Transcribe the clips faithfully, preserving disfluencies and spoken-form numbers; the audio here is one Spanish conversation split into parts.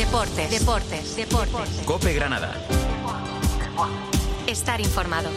Deportes, deportes, deportes. COPE Granada. Estar informado.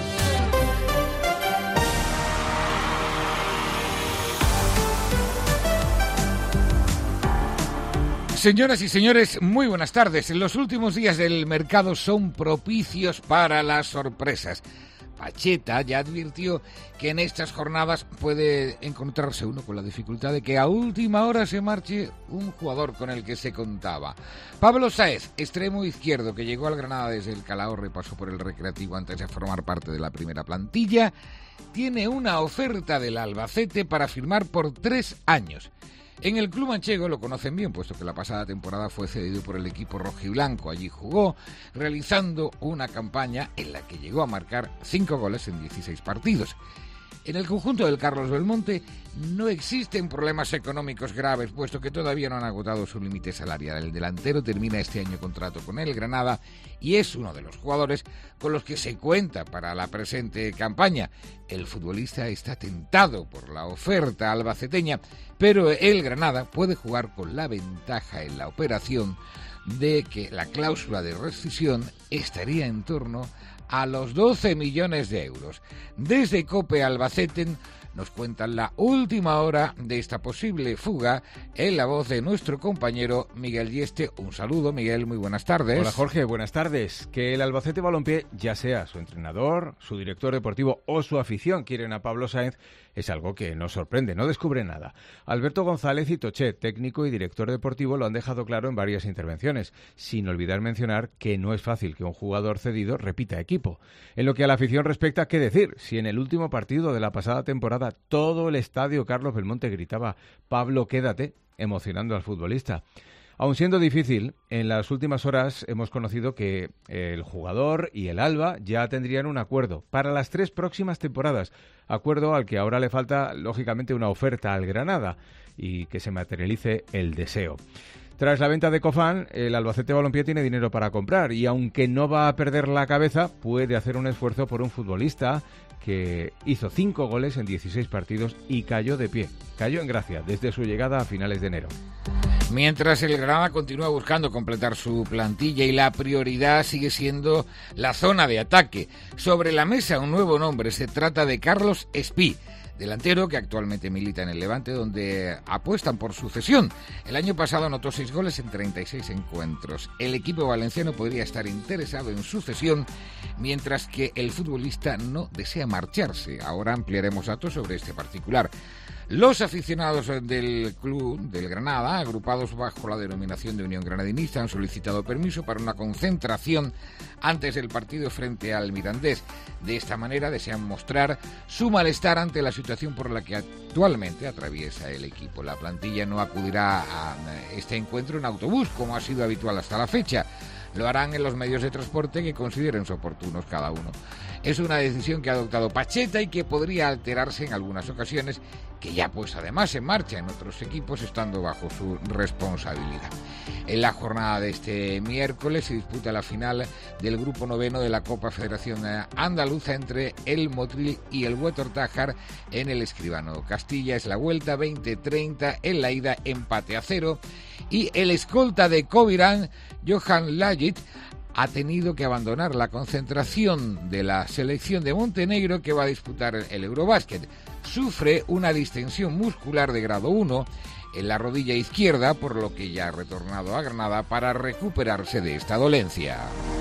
Señoras y señores, muy buenas tardes. Los últimos días del mercado son propicios para las sorpresas. Pacheta ya advirtió que en estas jornadas puede encontrarse uno con la dificultad de que a última hora se marche un jugador con el que se contaba. Pablo Sáez, extremo izquierdo, que llegó al Granada desde el Calahorra, pasó por el Recreativo antes de formar parte de la primera plantilla, tiene una oferta del Albacete para firmar por tres años. En el club manchego lo conocen bien, puesto que la pasada temporada fue cedido por el equipo rojiblanco. Allí jugó, realizando una campaña en la que llegó a marcar cinco goles en dieciséis partidos. En el conjunto del Carlos Belmonte no existen problemas económicos graves, puesto que todavía no han agotado su límite salarial. El delantero termina este año contrato con el Granada y es uno de los jugadores con los que se cuenta para la presente campaña. El futbolista está tentado por la oferta albaceteña, pero el Granada puede jugar con la ventaja en la operación de que la cláusula de rescisión estaría en torno a los doce millones de euros. Desde COPE Albacete nos cuentan la última hora de esta posible fuga en la voz de nuestro compañero Miguel Yeste. Un saludo, Miguel, muy buenas tardes. Hola, Jorge, buenas tardes. Que el Albacete Balompié, ya sea su entrenador, su director deportivo o su afición, quieren a Pablo Sáez, es algo que no sorprende, no descubre nada. Alberto González y Toché, técnico y director deportivo, lo han dejado claro en varias intervenciones, sin olvidar mencionar que no es fácil que un jugador cedido repita equipo. En lo que a la afición respecta, ¿qué decir? Si en el último partido de la pasada temporada todo el estadio Carlos Belmonte gritaba «Pablo, quédate», emocionando al futbolista. Aun siendo difícil, en las últimas horas hemos conocido que el jugador y el Alba ya tendrían un acuerdo para las tres próximas temporadas, acuerdo al que ahora le falta, lógicamente, una oferta al Granada y que se materialice el deseo. Tras la venta de Cofán, el Albacete Balompié tiene dinero para comprar y aunque no va a perder la cabeza, puede hacer un esfuerzo por un futbolista que hizo cinco goles en dieciséis partidos y cayó de pie, cayó en gracia desde su llegada a finales de enero. Mientras el Granada continúa buscando completar su plantilla y la prioridad sigue siendo la zona de ataque. Sobre la mesa un nuevo nombre, se trata de Carlos Espí, delantero que actualmente milita en el Levante, donde apuestan por su cesión. El año pasado anotó seis goles en treinta y seis encuentros. El equipo valenciano podría estar interesado en su cesión, mientras que el futbolista no desea marcharse. Ahora ampliaremos datos sobre este particular. Los aficionados del club del Granada, agrupados bajo la denominación de Unión Granadinista, han solicitado permiso para una concentración antes del partido frente al Mirandés. De esta manera desean mostrar su malestar ante la situación por la que actualmente atraviesa el equipo. La plantilla no acudirá a este encuentro en autobús, como ha sido habitual hasta la fecha. Lo harán en los medios de transporte que consideren oportunos cada uno. Es una decisión que ha adoptado Pacheta y que podría alterarse en algunas ocasiones, que ya pues además se marcha en otros equipos estando bajo su responsabilidad. En la jornada de este miércoles se disputa la final del grupo noveno de la Copa Federación Andaluza entre el Motril y el Huetor-Tájar en el Escribano. Castilla es la vuelta, veinte treinta, en la ida empate a cero, y el escolta de Covirán, Johan Lajic, ha tenido que abandonar la concentración de la selección de Montenegro que va a disputar el Eurobásquet. Sufre una distensión muscular de grado uno en la rodilla izquierda, por lo que ya ha retornado a Granada para recuperarse de esta dolencia.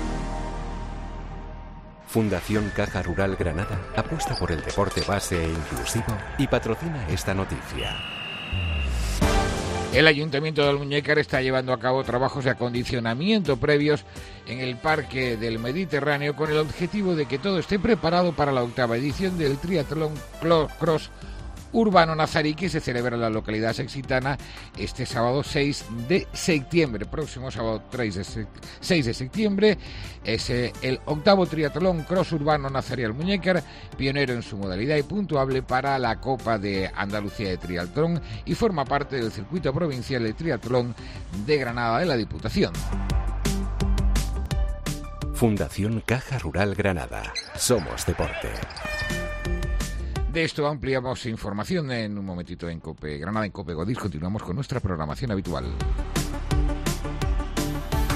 Fundación Caja Rural Granada apuesta por el deporte base e inclusivo y patrocina esta noticia. El Ayuntamiento de Almuñécar está llevando a cabo trabajos de acondicionamiento previos en el Parque del Mediterráneo con el objetivo de que todo esté preparado para la octava edición del Triatlón Cross Urbano Nazarí, que se celebra en la localidad sextitana este sábado seis de septiembre. Próximo sábado seis de septiembre es el octavo Triatlón Cross Urbano Nazarí Almuñécar, pionero en su modalidad y puntuable para la Copa de Andalucía de Triatlón, y forma parte del circuito provincial de triatlón de Granada de la Diputación. Fundación Caja Rural Granada. Somos deporte. De esto ampliamos información en un momentito en COPE Granada, en COPE Godís. Continuamos con nuestra programación habitual.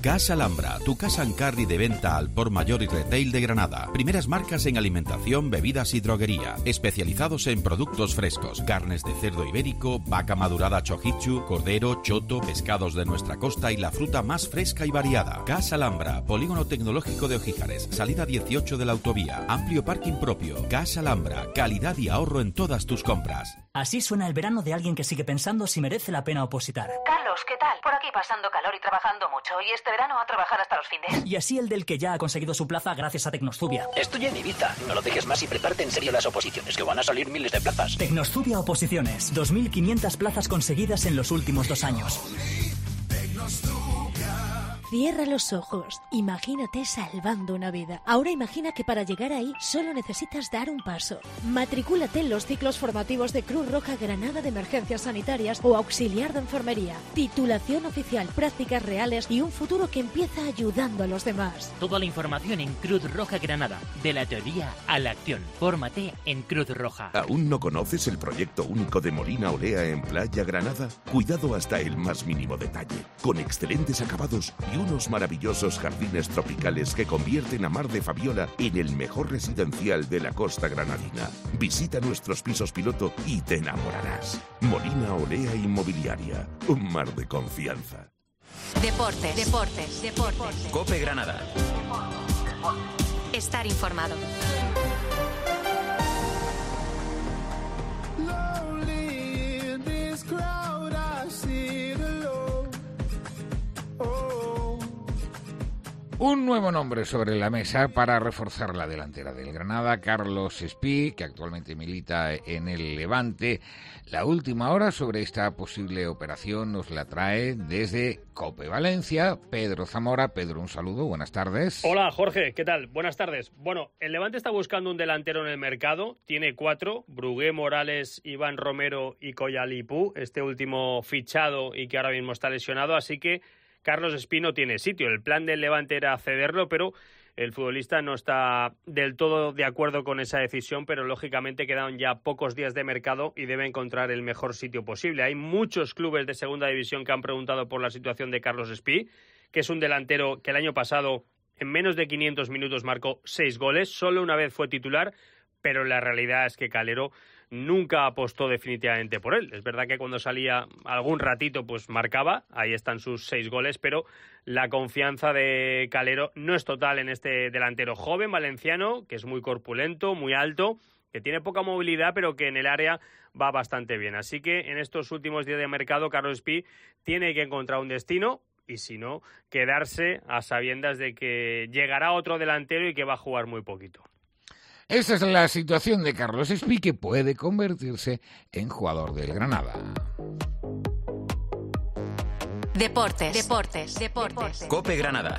Casa Alhambra, tu casa en carry de venta al por mayor y retail de Granada. Primeras marcas en alimentación, bebidas y droguería. Especializados en productos frescos, carnes de cerdo ibérico, vaca madurada chojichu, cordero, choto, pescados de nuestra costa y la fruta más fresca y variada. Casa Alhambra, polígono tecnológico de Ojíjares, salida dieciocho de la autovía, amplio parking propio. Casa Alhambra, calidad y ahorro en todas tus compras. Así suena el verano de alguien que sigue pensando si merece la pena opositar. Carlos, ¿qué tal? Por aquí pasando calor y trabajando mucho, y este verano a trabajar hasta los fines. Y así el del que ya ha conseguido su plaza gracias a Tecnostubia. Estoy en Ibiza. No lo dejes más y prepárate en serio las oposiciones, que van a salir miles de plazas. Tecnostubia Oposiciones. dos mil quinientas plazas conseguidas en los últimos dos años. Cierra los ojos. Imagínate salvando una vida. Ahora imagina que para llegar ahí solo necesitas dar un paso. Matricúlate en los ciclos formativos de Cruz Roja Granada de Emergencias Sanitarias o Auxiliar de Enfermería. Titulación oficial, prácticas reales y un futuro que empieza ayudando a los demás. Toda la información en Cruz Roja Granada. De la teoría a la acción. Fórmate en Cruz Roja. ¿Aún no conoces el proyecto único de Molina Olea en Playa Granada? Cuidado hasta el más mínimo detalle, con excelentes acabados y unos maravillosos jardines tropicales que convierten a Mar de Fabiola en el mejor residencial de la costa granadina. Visita nuestros pisos piloto y te enamorarás. Molina Olea Inmobiliaria, un mar de confianza. Deportes, deportes, deportes. Cope Granada. Estar informado. Un nuevo nombre sobre la mesa para reforzar la delantera del Granada, Carlos Espí, que actualmente milita en el Levante. La última hora sobre esta posible operación nos la trae desde COPE Valencia, Pedro Zamora. Pedro, un saludo, buenas tardes. Hola Jorge, ¿qué tal? Buenas tardes. Bueno, el Levante está buscando un delantero en el mercado, tiene cuatro, Brugué, Morales, Iván Romero y Coyalipú, este último fichado y que ahora mismo está lesionado, así que Carlos Espí no tiene sitio. El plan del Levante era cederlo, pero el futbolista no está del todo de acuerdo con esa decisión, pero lógicamente quedan ya pocos días de mercado y debe encontrar el mejor sitio posible. Hay muchos clubes de segunda división que han preguntado por la situación de Carlos Espí, que es un delantero que el año pasado en menos de quinientos minutos marcó seis goles, solo una vez fue titular, pero la realidad es que Calero nunca apostó definitivamente por él. Es verdad que cuando salía algún ratito pues marcaba, ahí están sus seis goles, pero la confianza de Calero no es total en este delantero joven valenciano, que es muy corpulento, muy alto, que tiene poca movilidad, pero que en el área va bastante bien. Así que en estos últimos días de mercado, Carlos Espí tiene que encontrar un destino, y si no, quedarse a sabiendas de que llegará otro delantero y que va a jugar muy poquito. Esta es la situación de Carlos Espí, que puede convertirse en jugador del Granada. Deportes, deportes, deportes. Cope Granada.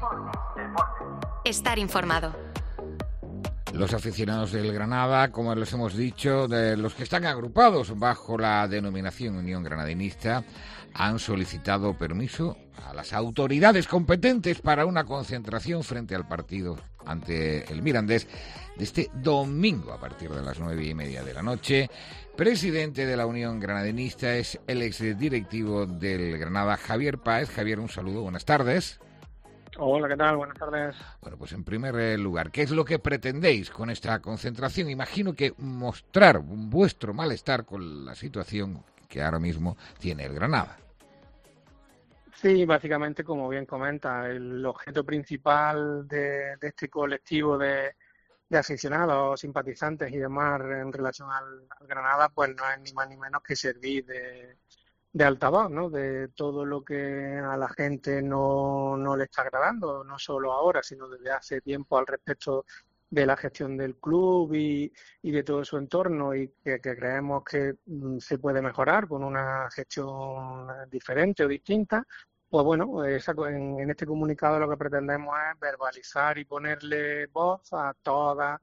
Estar informado. Los aficionados del Granada, como les hemos dicho, de los que están agrupados bajo la denominación Unión Granadinista, han solicitado permiso a las autoridades competentes para una concentración frente al partido ante el Mirandés de este domingo a partir de las nueve y media de la noche. Presidente de la Unión Granadinista es el exdirectivo del Granada, Javier Páez. Javier, un saludo, buenas tardes. Hola, ¿qué tal? Buenas tardes. Bueno, pues en primer lugar, ¿qué es lo que pretendéis con esta concentración? Imagino que mostrar vuestro malestar con la situación que ahora mismo tiene el Granada. Sí, básicamente, como bien comenta, el objeto principal de, de este colectivo de, de aficionados, simpatizantes y demás en relación al, al Granada, pues no es ni más ni menos que servir de, de altavoz, ¿no? De todo lo que a la gente no, no le está agradando, no solo ahora, sino desde hace tiempo al respecto de la gestión del club y, y de todo su entorno, y que, que creemos que mm, se puede mejorar con una gestión diferente o distinta. Pues bueno, esa, en, en este comunicado lo que pretendemos es verbalizar y ponerle voz a todas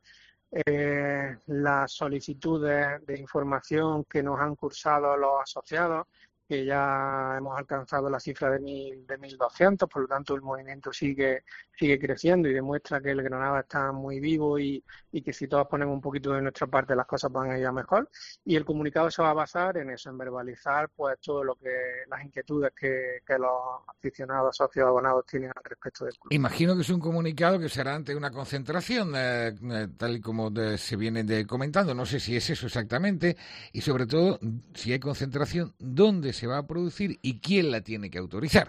eh, las solicitudes de información que nos han cursado los asociados que ya hemos alcanzado la cifra de mil, de mil doscientos, por lo tanto el movimiento sigue sigue creciendo y demuestra que el Granada está muy vivo y, y que si todos ponemos un poquito de nuestra parte las cosas van a ir a mejor. Y el comunicado se va a basar en eso, en verbalizar pues todo lo que las inquietudes que, que los aficionados, socios, abonados tienen al respecto del club. Imagino que es un comunicado que será ante una concentración, eh, eh, tal y como de, se viene de comentando. No sé si es eso exactamente y sobre todo si hay concentración, ¿dónde se va a producir y quién la tiene que autorizar?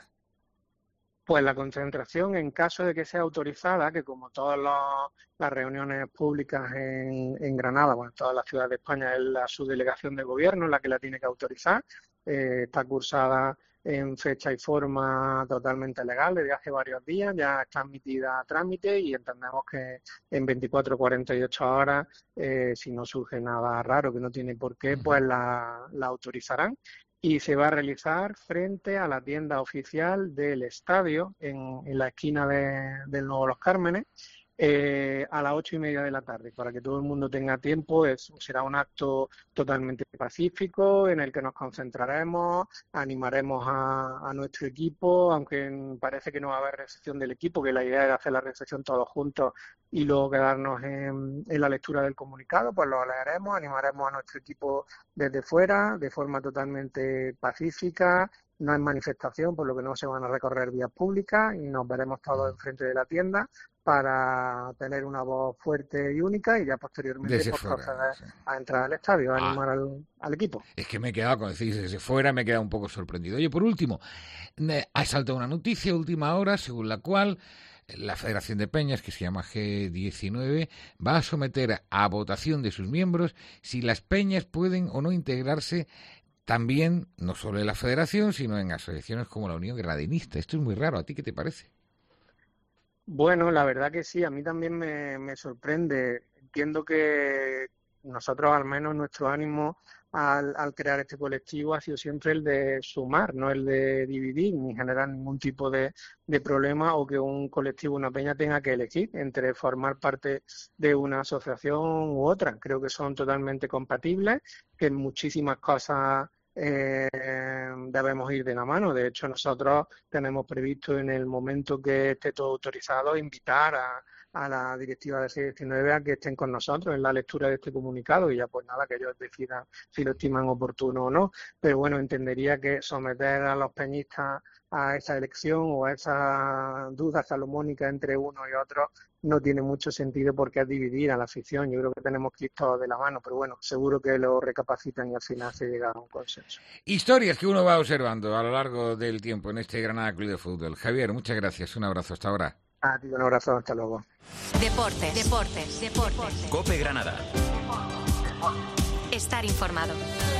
Pues la concentración, en caso de que sea autorizada, que como todas los, las reuniones públicas en, en Granada, bueno, en todas las ciudades de España, es la subdelegación de gobierno la que la tiene que autorizar, eh, está cursada en fecha y forma totalmente legal desde hace varios días, ya está admitida a trámite y entendemos que en veinticuatro a cuarenta y ocho horas, eh, si no surge nada raro que no tiene por qué, pues la, la autorizarán. Y se va a realizar frente a la tienda oficial del estadio, en, en la esquina de, del Nuevo Los Cármenes, eh, a las ocho y media de la tarde, para que todo el mundo tenga tiempo. Es, será un acto totalmente pacífico en el que nos concentraremos, animaremos a, a nuestro equipo, aunque parece que no va a haber recepción del equipo, que la idea era hacer la recepción todos juntos y luego quedarnos en, en la lectura del comunicado, pues lo leeremos, animaremos a nuestro equipo desde fuera, de forma totalmente pacífica. No hay manifestación, por lo que no se van a recorrer vías públicas y nos veremos todos enfrente de la tienda para tener una voz fuerte y única y ya posteriormente pues, fuera, proceder sí. a entrar al estadio, a ah, animar al, al equipo. Es que me he quedado, cuando decís desde fuera, me he quedado un poco sorprendido. Oye, por último, ha saltado una noticia última hora según la cual la Federación de Peñas, que se llama G diecinueve, va a someter a votación de sus miembros si las peñas pueden o no integrarse también, no solo en la Federación, sino en asociaciones como la Unión Granadinista. Esto es muy raro. ¿A ti qué te parece? Bueno, la verdad que sí. A mí también me, me sorprende. Entiendo que nosotros, al menos, nuestro ánimo al, al crear este colectivo ha sido siempre el de sumar, no el de dividir, ni generar ningún tipo de, de problema o que un colectivo, una peña, tenga que elegir entre formar parte de una asociación u otra. Creo que son totalmente compatibles, que en muchísimas cosas Eh, debemos ir de la mano. De hecho, nosotros tenemos previsto, en el momento que esté todo autorizado, invitar a, a la directiva de G diecinueve a que estén con nosotros en la lectura de este comunicado y ya pues nada, que ellos decidan si lo estiman oportuno o no. Pero bueno, entendería que someter a los peñistas a esa elección o a esa duda salomónica entre uno y otro no tiene mucho sentido porque es dividir a la afición. Yo creo que tenemos que ir todos de la mano, pero bueno, seguro que lo recapacitan y al final se llega a un consenso. Historias que uno va observando a lo largo del tiempo en este Granada Club de Fútbol. Javier, muchas gracias. Un abrazo hasta ahora. A ti un abrazo, hasta luego. Deportes, deportes, deportes. COPE Granada. Estar informado.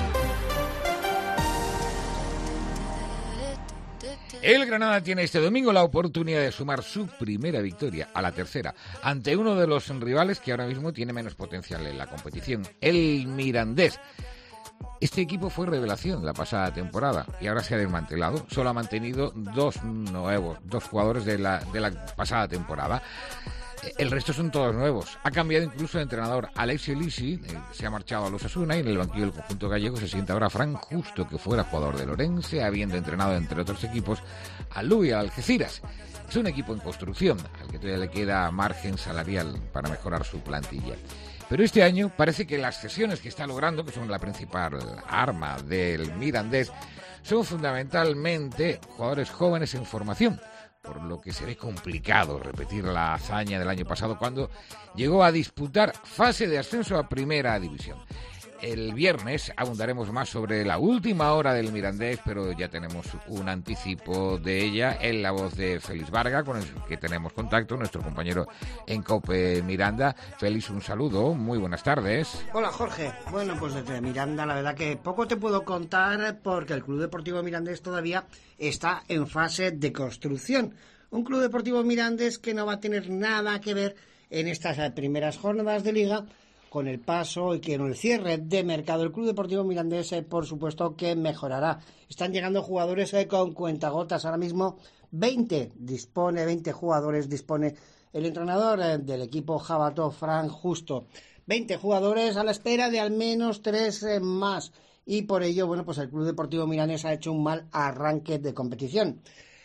El Granada tiene este domingo la oportunidad de sumar su primera victoria, a la tercera, ante uno de los rivales que ahora mismo tiene menos potencial en la competición, el Mirandés. Este equipo fue revelación la pasada temporada y ahora se ha desmantelado. Solo ha mantenido dos nuevos, dos jugadores de la, de la pasada temporada. El resto son todos nuevos. Ha cambiado incluso de entrenador. Alexio Lisi eh, se ha marchado a los Osasuna y en el banquillo del conjunto gallego se sienta ahora Fran Justo, que fuera jugador del Orense, habiendo entrenado, entre otros equipos, a Luis Algeciras. Es un equipo en construcción, al que todavía le queda margen salarial para mejorar su plantilla. Pero este año parece que las cesiones que está logrando, que son la principal arma del Mirandés, son fundamentalmente jugadores jóvenes en formación, por lo que se ve complicado repetir la hazaña del año pasado cuando llegó a disputar fase de ascenso a Primera División. El viernes abundaremos más sobre la última hora del Mirandés, pero ya tenemos un anticipo de ella en la voz de Félix Varga, con el que tenemos contacto, nuestro compañero en COPE Miranda. Félix, un saludo, muy buenas tardes. Hola Jorge, bueno pues desde Miranda la verdad que poco te puedo contar porque el Club Deportivo Mirandés todavía está en fase de construcción. Un Club Deportivo Mirandés que no va a tener nada que ver en estas primeras jornadas de Liga con el paso y que con el cierre de mercado. El Club Deportivo Mirandés, eh, por supuesto, que mejorará. Están llegando jugadores eh, con cuentagotas. Ahora mismo veinte dispone, veinte jugadores dispone el entrenador eh, del equipo jabato, Fran Justo. veinte jugadores a la espera de al menos tres eh, más. y por ello, bueno, pues el Club Deportivo Mirandés ha hecho un mal arranque de competición.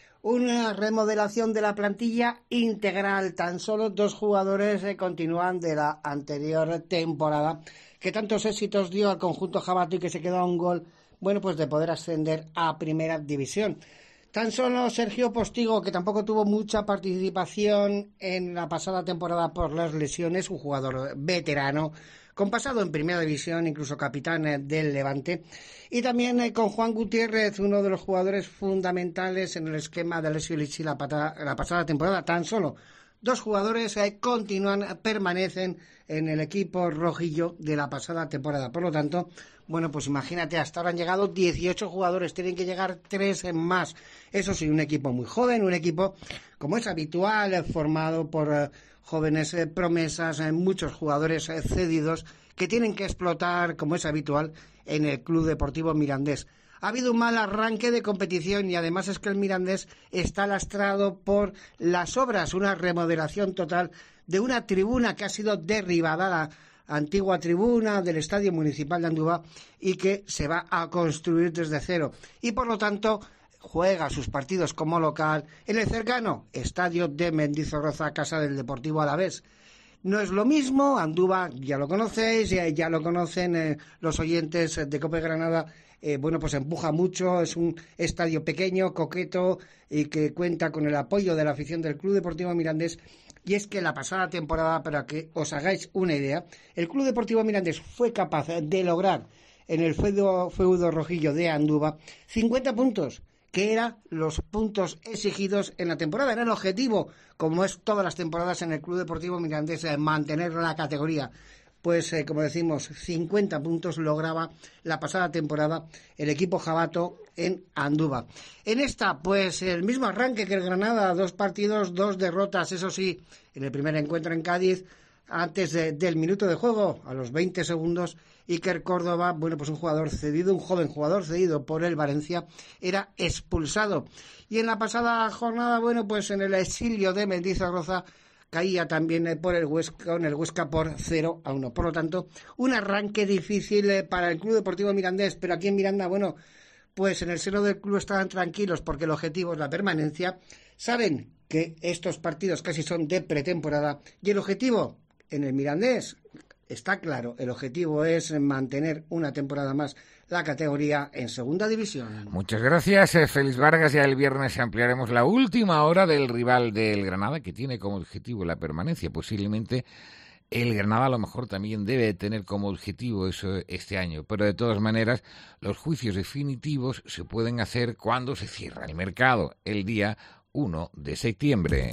Una remodelación de la plantilla integral, tan solo dos jugadores eh, continúan de la anterior temporada, que tantos éxitos dio al conjunto jabato y que se quedó a un gol, bueno, pues de poder ascender a Primera División. Tan solo Sergio Postigo, que tampoco tuvo mucha participación en la pasada temporada por las lesiones, un jugador veterano, con pasado en Primera División, incluso capitán del Levante, y también eh, con Juan Gutiérrez, uno de los jugadores fundamentales en el esquema de Alessio Lichi la, la pasada temporada. Tan solo dos jugadores eh, continúan, permanecen en el equipo rojillo de la pasada temporada. Por lo tanto, bueno, pues imagínate, hasta ahora han llegado dieciocho jugadores, tienen que llegar tres más. Eso sí, un equipo muy joven, un equipo, como es habitual, eh, formado por eh, jóvenes eh, promesas, eh, muchos jugadores eh, cedidos que tienen que explotar, como es habitual, en el Club Deportivo Mirandés. Ha habido un mal arranque de competición y además es que el Mirandés está lastrado por las obras, una remodelación total de una tribuna que ha sido derribada, la antigua tribuna del Estadio Municipal de Andúba, y que se va a construir desde cero. Y por lo tanto juega sus partidos como local en el cercano Estadio de Mendizorroza, casa del Deportivo Alavés. No es lo mismo, Andúba ya lo conocéis, ya, ya lo conocen eh, los oyentes de Cope Granada. Eh, bueno, pues empuja mucho, es un estadio pequeño, coqueto, y que cuenta con el apoyo de la afición del Club Deportivo Mirandés. Y es que la pasada temporada, para que os hagáis una idea, el Club Deportivo Mirandés fue capaz de lograr en el feudo, feudo rojillo de Andúba cincuenta puntos, que eran los puntos exigidos en la temporada. Era el objetivo, como es todas las temporadas en el Club Deportivo Mirandés, mantener la categoría. Pues, eh, como decimos, cincuenta puntos lograba la pasada temporada el equipo jabato en Andúba. En esta, pues, el mismo arranque que el Granada, dos partidos, dos derrotas, eso sí, en el primer encuentro en Cádiz, antes de, del minuto de juego, a los veinte segundos, Iker Córdoba, bueno, pues un jugador cedido, un joven jugador cedido por el Valencia, era expulsado. Y en la pasada jornada, bueno, pues en el exilio de Mendizorroza, caía también por el Huesca, en el Huesca por cero a uno. Por lo tanto, un arranque difícil para el Club Deportivo Mirandés, pero aquí en Miranda, bueno, pues en el seno del club estaban tranquilos porque el objetivo es la permanencia. Saben que estos partidos casi son de pretemporada y el objetivo en el Mirandés está claro, el objetivo es mantener una temporada más la categoría en segunda división. Muchas gracias, eh, Félix Vargas. Ya el viernes ampliaremos la última hora del rival del Granada, que tiene como objetivo la permanencia. Posiblemente el Granada a lo mejor también debe tener como objetivo eso este año, pero de todas maneras los juicios definitivos se pueden hacer cuando se cierra el mercado, el día uno de septiembre.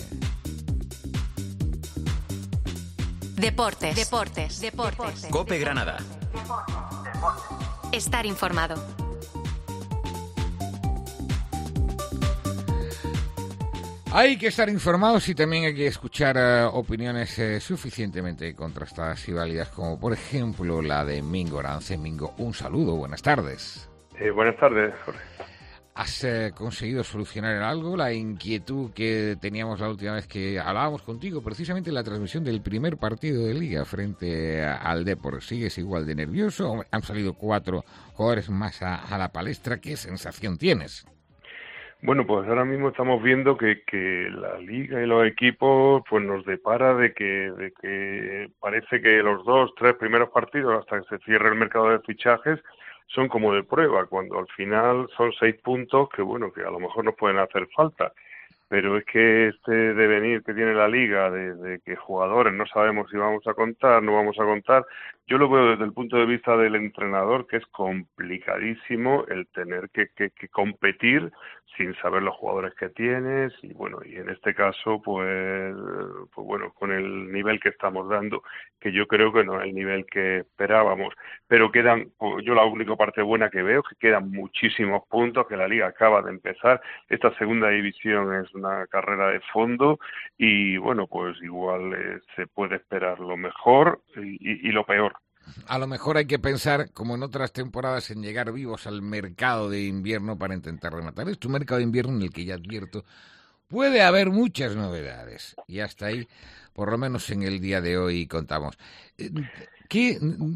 Deportes, deportes, deportes. Cope Granada. Estar informado. Hay que estar informados y también hay que escuchar uh, opiniones eh, suficientemente contrastadas y válidas, como por ejemplo la de Mingo Arance. Mingo, un saludo, buenas tardes. Eh, buenas tardes, Jorge. ¿Has eh, conseguido solucionar algo la inquietud que teníamos la última vez que hablábamos contigo, precisamente en la transmisión del primer partido de Liga frente a, al Depor? ¿Sigues igual de nervioso? ¿Han salido cuatro jugadores más a, a la palestra? ¿Qué sensación tienes? Bueno, pues ahora mismo estamos viendo que, que la Liga y los equipos pues nos depara de que, de que parece que los dos, tres primeros partidos hasta que se cierre el mercado de fichajes son como de prueba, cuando al final son seis puntos que, bueno, que a lo mejor nos pueden hacer falta. Pero es que este devenir que tiene la Liga, de, de que jugadores no sabemos si vamos a contar, no vamos a contar, yo lo veo desde el punto de vista del entrenador, que es complicadísimo el tener que, que, que competir sin saber los jugadores que tienes, y bueno, y en este caso, pues, pues bueno, con el nivel que estamos dando, que yo creo que no es el nivel que esperábamos, pero quedan, yo la única parte buena que veo es que quedan muchísimos puntos, que la Liga acaba de empezar, esta segunda división es una carrera de fondo, y bueno, pues igual eh, se puede esperar lo mejor y, y, y lo peor. A lo mejor hay que pensar, como en otras temporadas, en llegar vivos al mercado de invierno para intentar rematar. Es tu mercado de invierno en el que ya advierto puede haber muchas novedades. Y hasta ahí, por lo menos en el día de hoy, contamos. ¿Qué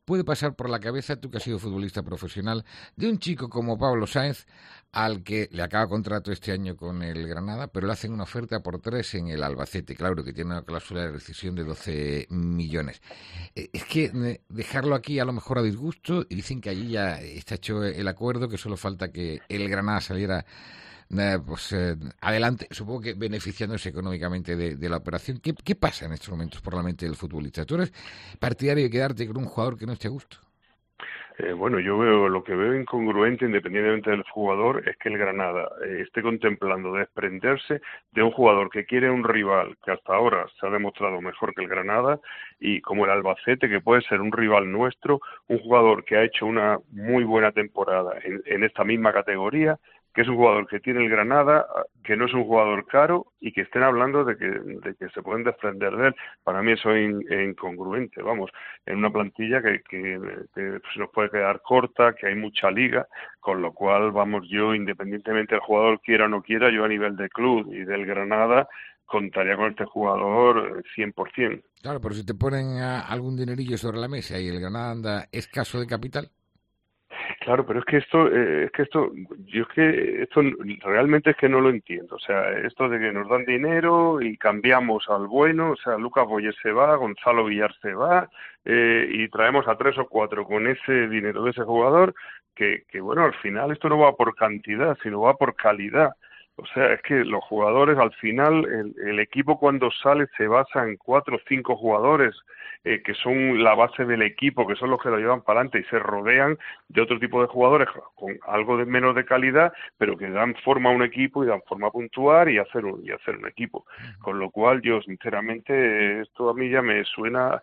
puede pasar por la cabeza, tú que has sido futbolista profesional, de un chico como Pablo Sáenz, al que le acaba contrato este año con el Granada, pero le hacen una oferta por tres en el Albacete, claro, que tiene una cláusula de rescisión de doce millones. Es que dejarlo aquí a lo mejor a disgusto, y dicen que allí ya está hecho el acuerdo, que solo falta que el Granada saliera eh, pues eh, adelante, supongo que beneficiándose económicamente de, de la operación. ¿Qué, ¿Qué pasa en estos momentos por la mente del futbolista? ¿Tú eres partidario de quedarte con un jugador que no esté a gusto? Eh, bueno, yo veo lo que veo incongruente, independientemente del jugador, es que el Granada eh, esté contemplando desprenderse de un jugador que quiere un rival que hasta ahora se ha demostrado mejor que el Granada, y como el Albacete, que puede ser un rival nuestro, un jugador que ha hecho una muy buena temporada en, en esta misma categoría, que es un jugador que tiene el Granada, que no es un jugador caro, y que estén hablando de que, de que se pueden desprender de él. Para mí eso es in, incongruente, vamos, en una plantilla que, que, que se nos puede quedar corta, que hay mucha liga, con lo cual, vamos, yo, independientemente del jugador quiera o no quiera, yo a nivel de club y del Granada, contaría con este jugador cien por ciento. Claro, pero si te ponen uh, algún dinerillo sobre la mesa y el Granada anda escaso de capital. Claro, pero es que esto, eh, es que esto, yo es que esto realmente es que no lo entiendo. O sea, esto de que nos dan dinero y cambiamos al bueno, o sea, Lucas Boyer se va, Gonzalo Villar se va, eh, y traemos a tres o cuatro con ese dinero de ese jugador, que, que bueno, al final esto no va por cantidad, sino va por calidad. O sea, es que los jugadores, al final, el, el equipo cuando sale se basa en cuatro o cinco jugadores eh, que son la base del equipo, que son los que lo llevan para adelante, y se rodean de otro tipo de jugadores con algo de menos de calidad, pero que dan forma a un equipo y dan forma a puntuar y hacer un, y hacer un equipo. Con lo cual, yo, sinceramente, esto a mí ya me suena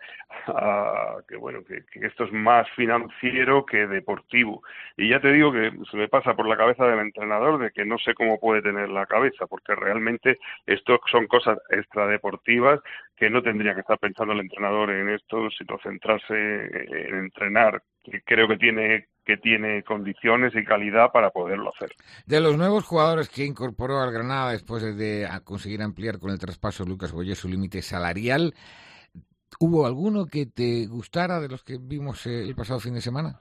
a que, bueno, que, que esto es más financiero que deportivo. Y ya te digo que se me pasa por la cabeza del entrenador de que no sé cómo puede tener la cabeza, porque realmente esto son cosas extradeportivas que no tendría que estar pensando el entrenador en esto, sino centrarse en entrenar, que creo que tiene que tiene condiciones y calidad para poderlo hacer. De los nuevos jugadores que incorporó al Granada después de conseguir ampliar con el traspaso Lucas Boyer su límite salarial, ¿hubo alguno que te gustara de los que vimos el pasado fin de semana?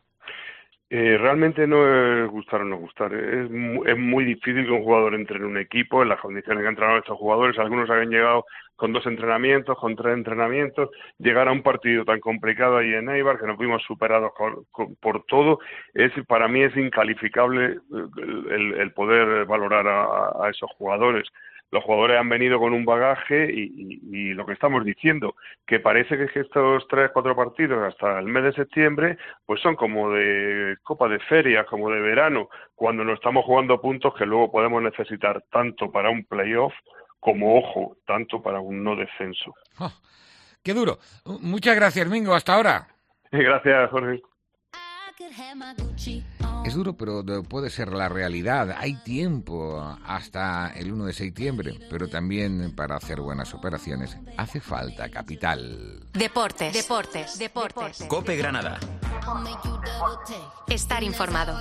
Eh, realmente no es gustar o no gustar. Es muy, es muy difícil que un jugador entre en un equipo en las condiciones que han entrenado estos jugadores. Algunos habían llegado con dos entrenamientos, con tres entrenamientos. Llegar a un partido tan complicado ahí en Eibar, que nos vimos superados con, con, por todo, es para mí es incalificable el, el, el poder valorar a, a esos jugadores. Los jugadores han venido con un bagaje y, y, y lo que estamos diciendo, que parece que, es que estos tres, cuatro partidos hasta el mes de septiembre, pues son como de copa de feria, como de verano, cuando nos estamos jugando puntos que luego podemos necesitar tanto para un playoff como, ojo, tanto para un no descenso. Oh, ¡qué duro! Muchas gracias, Mingo. Hasta ahora. Gracias, Jorge. Es duro, pero puede ser la realidad. Hay tiempo hasta el uno de septiembre, pero también para hacer buenas operaciones hace falta capital. Deportes, deportes, deportes. COPE Granada. Estar informado.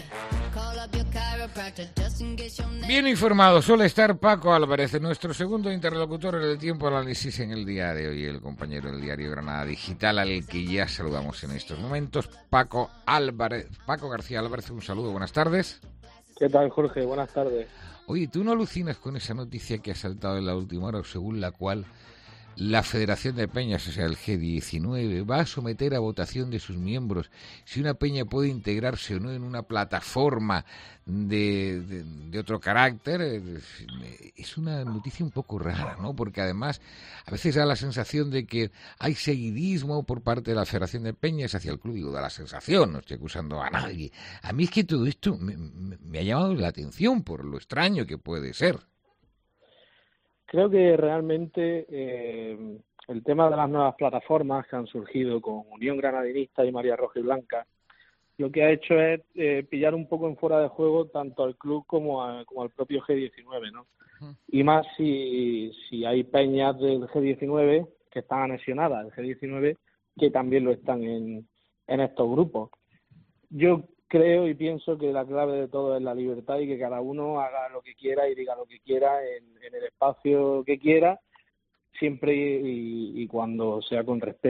Bien informado suele estar Paco Álvarez, nuestro segundo interlocutor en el tiempo análisis en el día de hoy, el compañero del diario Granada Digital, al que ya saludamos en estos momentos. Paco Álvarez, Paco García Álvarez, un saludo, buenas tardes. ¿Qué tal, Jorge? Buenas tardes. Oye, ¿tú no alucinas con esa noticia que ha saltado en la última hora, según la cual la Federación de Peñas, o sea, el G diecinueve, va a someter a votación de sus miembros si una peña puede integrarse o no en una plataforma de, de, de otro carácter? Es una noticia un poco rara, ¿no? Porque además a veces da la sensación de que hay seguidismo por parte de la Federación de Peñas hacia el club. Digo, da la sensación, no estoy acusando a nadie. A mí es que todo esto me, me, me ha llamado la atención por lo extraño que puede ser. Creo que realmente eh, el tema de las nuevas plataformas que han surgido con Unión Granadinista y María Roja y Blanca, lo que ha hecho es eh, pillar un poco en fuera de juego tanto al club como, a, como al propio G diecinueve, ¿no? Uh-huh. Y más si, si hay peñas del G diecinueve que están anexionadas al G diecinueve que también lo están en, en estos grupos. Yo creo y pienso que la clave de todo es la libertad y que cada uno haga lo que quiera y diga lo que quiera en, en el espacio que quiera, siempre y, y cuando sea con respeto.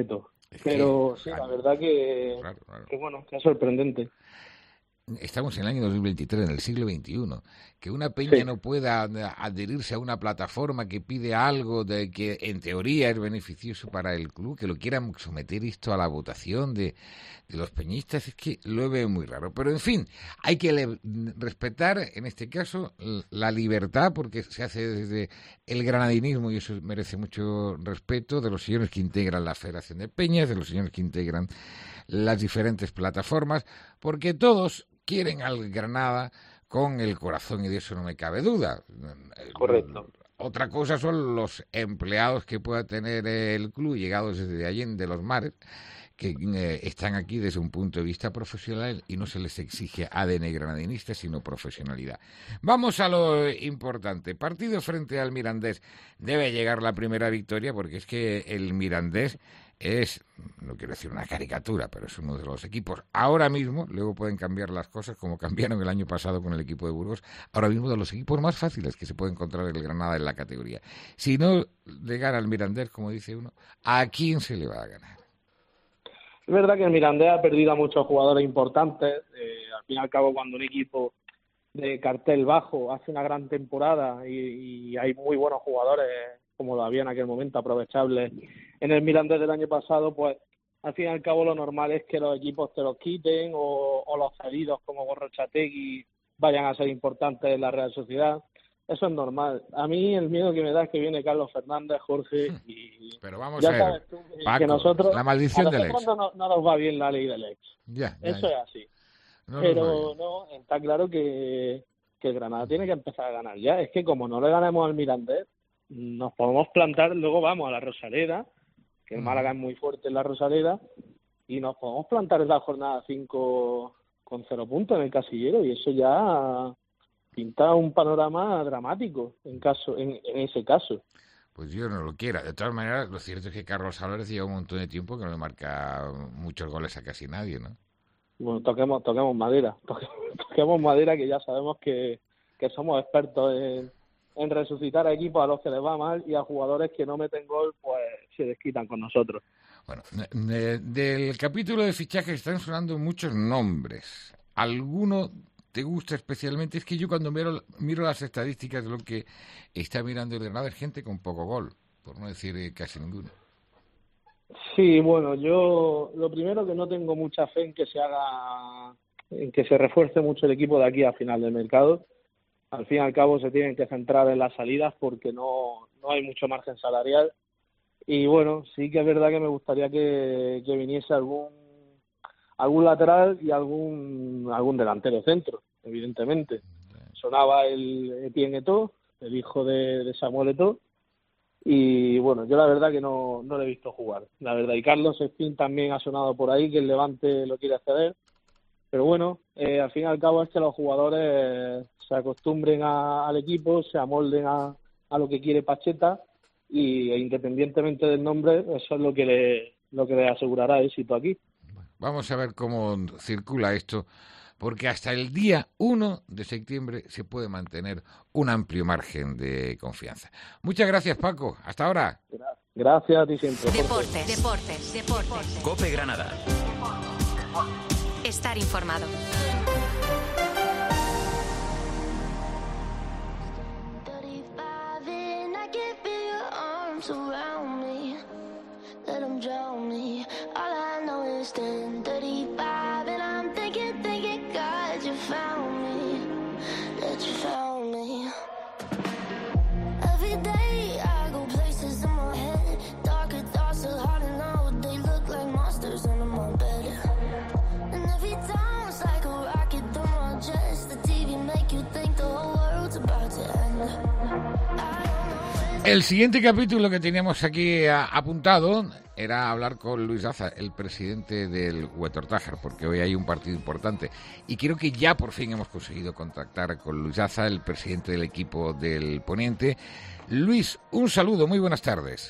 Pero que, sí, claro, la verdad que, claro, claro. que bueno, que es sorprendente. Estamos en el año dos mil veintitrés, en el siglo veintiuno. Que una peña Sí. no pueda adherirse a una plataforma que pide algo de que en teoría es beneficioso para el club, que lo quieran someter esto a la votación de, de los peñistas, es que lo veo muy raro. Pero en fin, hay que le, respetar en este caso la libertad, porque se hace desde el granadinismo y eso merece mucho respeto, de los señores que integran la Federación de Peñas, de los señores que integran las diferentes plataformas, porque todos quieren al Granada con el corazón y de eso no me cabe duda. Correcto. Otra cosa son los empleados que pueda tener el club llegados desde Allende los Mares, que eh, están aquí desde un punto de vista profesional y no se les exige A D N granadinista, sino profesionalidad. Vamos a lo importante. Partido frente al Mirandés. Debe llegar la primera victoria porque es que el Mirandés es, no quiero decir una caricatura, pero es uno de los equipos ahora mismo, luego pueden cambiar las cosas como cambiaron el año pasado con el equipo de Burgos, ahora mismo de los equipos más fáciles que se puede encontrar el Granada en la categoría. Si no le gana al Mirandés, como dice uno, ¿a quién se le va a ganar? Es verdad que el Mirandés ha perdido a muchos jugadores importantes. Eh, al fin y al cabo, cuando un equipo de cartel bajo hace una gran temporada y, y hay muy buenos jugadores, como lo había en aquel momento, aprovechables en el Mirandés del año pasado, pues al fin y al cabo lo normal es que los equipos te los quiten o, o los cedidos como Gorrochategui vayan a ser importantes en la Real Sociedad. Eso es normal. A mí el miedo que me da es que viene Carlos Fernández, Jorge, y Pero vamos ya a ver, sabes tú que, Paco, que nosotros, la maldición a del nosotros ex. no, no, no nos va bien la ley del ex. Ya, ya, Eso ya. es así. No nos va Pero bien. no, está claro que, que el Granada tiene que empezar a ganar ya. Es que como no le ganemos al Mirandés, nos podemos plantar, luego vamos a la Rosaleda, que el Málaga es muy fuerte en la Rosaleda, y nos podemos plantar en la jornada cinco con cero puntos en el casillero, y eso ya pinta un panorama dramático en caso en, en ese caso. Pues yo no lo quiera. De todas maneras, lo cierto es que Carlos Álvarez lleva un montón de tiempo que no le marca muchos goles a casi nadie, ¿no? Bueno, toquemos, toquemos madera, toquemos, toquemos madera, que ya sabemos que, que somos expertos en, en resucitar a equipos a los que les va mal, y a jugadores que no meten gol, pues se desquitan con nosotros. Bueno, de- del capítulo de fichajes están sonando muchos nombres. ¿Alguno te gusta especialmente? Es que yo cuando miro, miro las estadísticas de lo que está mirando el Granada es gente con poco gol, por no decir eh, casi ninguno. Sí, bueno, yo lo primero, que no tengo mucha fe en que se haga, en que se refuerce mucho el equipo de aquí a final del mercado. Al fin y al cabo se tienen que centrar en las salidas porque no, no hay mucho margen salarial. Y bueno, sí que es verdad que me gustaría que, que viniese algún algún lateral y algún algún delantero centro, evidentemente. Sonaba el Etienne Eto'o, el hijo de, de Samuel Eto'o, y bueno, yo la verdad que no, no le he visto jugar, la verdad. Y Carlos Espín también ha sonado por ahí, que el Levante lo quiere ceder, pero bueno, eh, al fin y al cabo es que los jugadores se acostumbren a, al equipo, se amolden a, a lo que quiere Pacheta, y e independientemente del nombre, eso es lo que le, lo que le asegurará éxito aquí. Vamos a ver cómo circula esto, porque hasta el día uno de septiembre se puede mantener un amplio margen de confianza. Muchas gracias, Paco. Hasta ahora. Gracias a ti siempre. Deportes, deportes, deportes. Cope Granada. Estar informado. Around me, let them drown me. All I know is ten thirty-five, and I'm thinking, thinking, God, you found me, that you found me. Every day I go places in my head, darker thoughts are hard to know. They look like monsters under my bed, and every time it's like a rocket through my chest. The T V make you think the whole world's about to end. I El siguiente capítulo que teníamos aquí a, apuntado era hablar con Luis Daza, el presidente del Huetortájar, porque hoy hay un partido importante. Y creo que ya por fin hemos conseguido contactar con Luis Daza, el presidente del equipo del Poniente. Luis, un saludo, muy buenas tardes.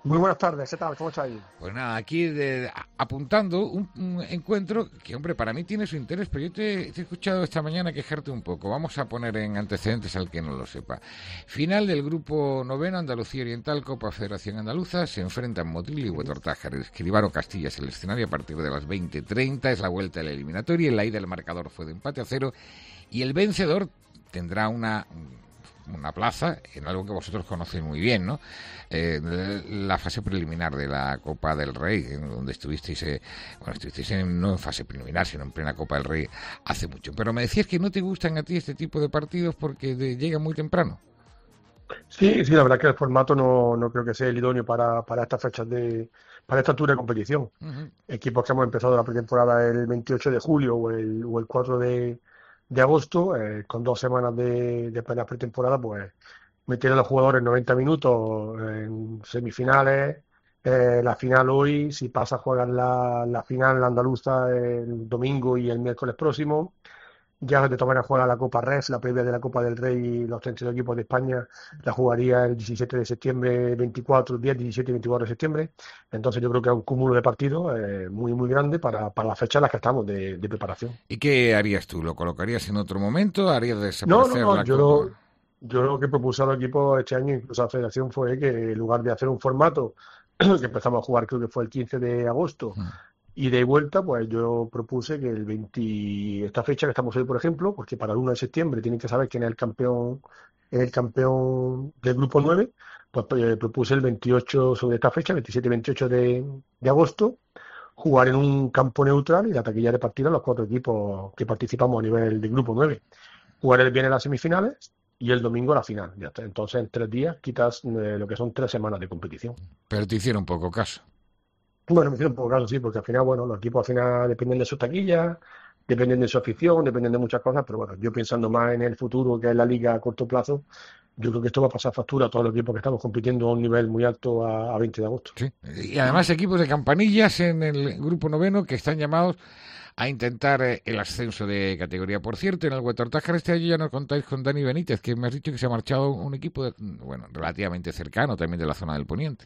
Muy buenas tardes, ¿qué tal? ¿Cómo estáis? Pues nada, aquí de, a, apuntando un, un encuentro que, hombre, para mí tiene su interés, pero yo te, te he escuchado esta mañana quejarte un poco. Vamos a poner en antecedentes al que no lo sepa. Final del grupo noveno, Andalucía Oriental, Copa Federación Andaluza, se enfrentan Motril y Huetortájar. Escribano Castilla es el escenario a partir de las veinte treinta, es la vuelta de la eliminatoria, en la ida el marcador fue de empate a cero y el vencedor tendrá una... una plaza en algo que vosotros conocéis muy bien, ¿no? Eh, la fase preliminar de la Copa del Rey, en donde estuvisteis, eh, bueno, estuvisteis en, no en fase preliminar, sino en plena Copa del Rey hace mucho. Pero me decías que no te gustan a ti este tipo de partidos porque de, llegan muy temprano. Sí, sí, la verdad que el formato no, no creo que sea el idóneo para, para estas fechas de, para esta altura de competición. Uh-huh. Equipos que hemos empezado la pretemporada el veintiocho de julio o el, o el cuatro de de agosto, eh, con dos semanas de, de apenas pretemporada, pues meter a los jugadores noventa minutos en semifinales, eh, la final hoy, si pasa a jugar la, la final la andaluza el domingo y el miércoles próximo, ya de todas maneras juega la Copa Res, la previa de la Copa del Rey y los treinta y dos equipos de España, la jugaría el diecisiete de septiembre, veinticuatro, diez, diecisiete y veinticuatro de septiembre, entonces yo creo que es un cúmulo de partidos eh, muy muy grande para, para las fechas en las que estamos de, de preparación. ¿Y qué harías tú? ¿Lo colocarías en otro momento? ¿Harías desaparecer no, no, no, la yo Copa? Lo, yo lo que propuse a los equipos este año, incluso a la federación, fue que en lugar de hacer un formato que empezamos a jugar creo que fue el quince de agosto, mm. y de vuelta, pues yo propuse que el veinte, esta fecha que estamos hoy, por ejemplo, porque para el uno de septiembre tienen que saber quién es el campeón, el campeón del grupo nueve, pues eh, propuse el veintiocho sobre esta fecha, veintisiete y veintiocho de, de agosto, jugar en un campo neutral y la taquilla repartida a los cuatro equipos que participamos a nivel del grupo nueve. Jugar el viernes las semifinales y el domingo la final. Ya está. Entonces, en tres días quitas eh, lo que son tres semanas de competición. Pero te hicieron poco caso. Bueno, me hicieron un poco caso, sí, porque al final, bueno, los equipos al final dependen de sus taquillas, dependen de su afición, dependen de muchas cosas, pero bueno, yo pensando más en el futuro, que es la liga a corto plazo, yo creo que esto va a pasar factura a todos los equipos que estamos compitiendo a un nivel muy alto a, a veinte de agosto. Sí, y además equipos de campanillas en el grupo noveno que están llamados a intentar eh, el ascenso de categoría. Por cierto, en el Huetortájar este año ya nos contáis con Dani Benítez, que me has dicho que se ha marchado un equipo, de, bueno, relativamente cercano también de la zona del Poniente.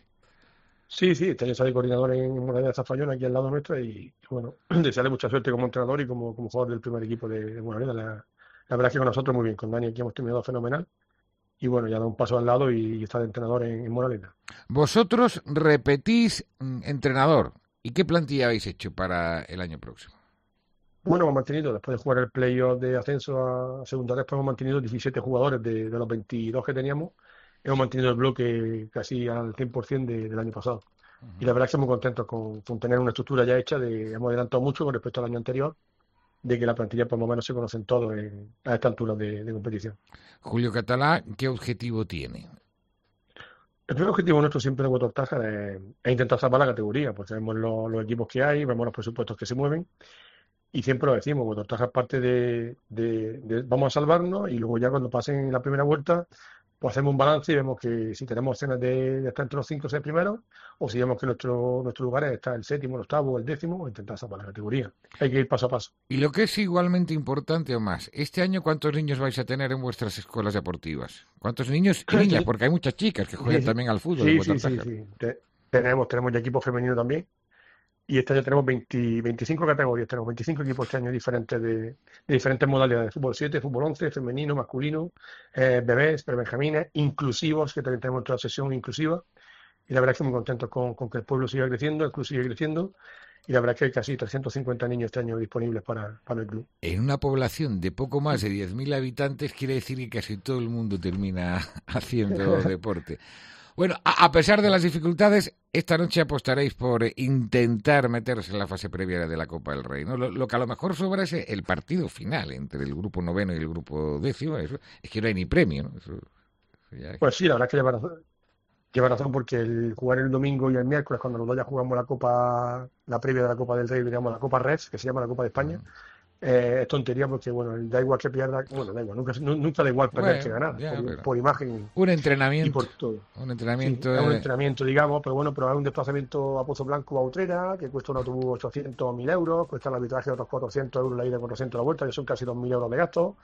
Sí, sí, este año sale coordinador en Moraleda de Zafallón, aquí al lado nuestro, y bueno, desearle mucha suerte como entrenador y como, como jugador del primer equipo de, de Moraleda. La, la verdad es que con nosotros muy bien, con Dani aquí hemos terminado fenomenal, y bueno, ya da un paso al lado y, y está de entrenador en, en Moraleda. Vosotros repetís mm, entrenador, ¿y qué plantilla habéis hecho para el año próximo? Bueno, hemos mantenido, después de jugar el playoff de ascenso a segunda red, pues hemos mantenido diecisiete jugadores de, de los veintidós que teníamos. Hemos mantenido el bloque casi al cien por ciento de, del año pasado. Uh-huh. Y la verdad es que estamos contentos con, con tener una estructura ya hecha. De, hemos adelantado mucho con respecto al año anterior, de que la plantilla por lo menos se conocen todos en, a esta altura de, de competición. Julio Catalá, ¿qué objetivo tiene? El primer objetivo nuestro siempre en Huetortájar es, es intentar salvar la categoría, porque vemos los, los equipos que hay, vemos los presupuestos que se mueven. Y siempre lo decimos, Huetortájar parte de, de, de vamos a salvarnos y luego ya cuando pasen la primera vuelta pues hacemos un balance y vemos que si tenemos opciones de, de estar entre los cinco o seis primeros, o si vemos que nuestro nuestro lugar está el séptimo, el octavo o el décimo, o intentar salvar la categoría. Hay que ir paso a paso. Y lo que es igualmente importante o más, este año ¿cuántos niños vais a tener en vuestras escuelas deportivas? ¿Cuántos niños y niñas? Porque hay muchas chicas que juegan sí, sí. también al fútbol. Sí, sí, sí, sí. Te, tenemos, tenemos ya equipo femenino también. Y este año tenemos veinte, veinticinco categorías, tenemos veinticinco equipos este año diferentes de, de diferentes modalidades, fútbol siete, fútbol once, femenino, masculino, eh, bebés, prebenjamines, inclusivos, que también tenemos otra sesión inclusiva. Y la verdad es que muy contentos con, con que el pueblo siga creciendo, el club sigue creciendo. Y la verdad es que hay casi trescientos cincuenta niños este año disponibles para, para el club. En una población de poco más de diez mil habitantes quiere decir que casi todo el mundo termina haciendo deporte. Bueno, a, a pesar de las dificultades, esta noche apostaréis por intentar meterse en la fase previa de la Copa del Rey, ¿no? Lo, lo que a lo mejor sobra es el partido final entre el grupo noveno y el grupo décimo. Eso, es que no hay ni premio, ¿no? Eso, ya... Pues sí, la verdad es que lleva razón, lleva razón porque el jugar el domingo y el miércoles, cuando los dos ya jugamos la Copa, la previa de la Copa del Rey, digamos la Copa Res, que se llama la Copa de España, uh-huh. Eh, es tontería porque, bueno, da igual que pierda, bueno, da igual, nunca, nunca da igual perder bueno, que ganar, ya, por, por imagen. Un entrenamiento. Y por todo. Un entrenamiento. Sí, es un entrenamiento, digamos, pero bueno, pero hay un desplazamiento a Pozo Blanco a Utrera, que cuesta un autobús ochocientos mil euros, cuesta el arbitraje otros cuatrocientos euros la ida y cuatrocientos la vuelta, que son casi dos mil euros de gasto.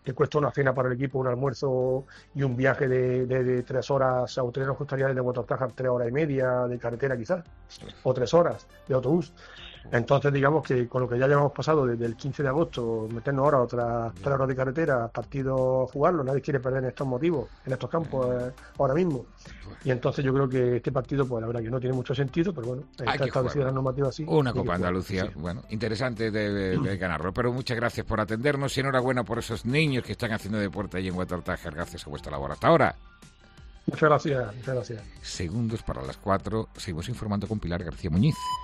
que cuesta una cena para el equipo, un almuerzo y un viaje de, de, de tres horas. A ustedes nos costaría desde Huerta tres horas y media de carretera quizás, o tres horas de autobús. Entonces, digamos que con lo que ya llevamos pasado desde el quince de agosto, meternos ahora otras tres horas de carretera, partido jugarlo, nadie quiere perder en estos motivos, en estos campos eh, ahora mismo. Y entonces yo creo que este partido, pues la verdad que no tiene mucho sentido, pero bueno, está establecida la normativa así. Una Copa Andalucía, sí. Bueno, interesante de, de, de ganarlo. Pero muchas gracias por atendernos y enhorabuena por esos niños que están haciendo deporte ahí en Huerta-Tájer, gracias a vuestra labor. Hasta ahora. Muchas gracias, muchas gracias. Segundos para las cuatro, seguimos informando con Pilar García Muñiz.